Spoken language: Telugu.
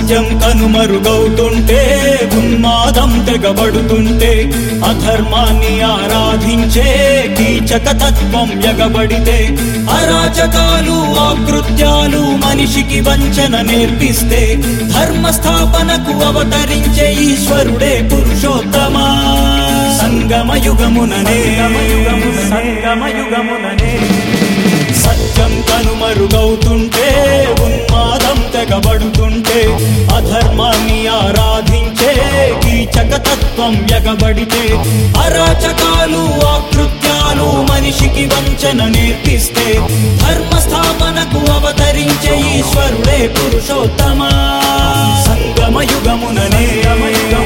సత్యం కనుమరుగవుతుంటే ఉన్మాదం తెగబడుతుంటే అధర్మాన్ని ఆరాధించే కీచక తత్వం ఎగబడితే అరాచకాలు ఆకృత్యాలు మనిషికి వంచన నేర్పిస్తే ధర్మస్థాపనకు అవతరించే ఈశ్వరుడే పురుషోత్తమా సంగమయుగముననే సత్యం కనుమరుగవుతుంటే ఉన్మాదం తెగబడుతుంటే అధర్మాన్ని ఆరాధించే కీచక తత్వం ఎగబడితే అరాచకాలు ఆకృత్యాలు మనిషికి వంచన నేర్పిస్తే ధర్మస్థాపనకు అవతరించే ఈశ్వరుడే పురుషోత్తమా సంగమయుగముననే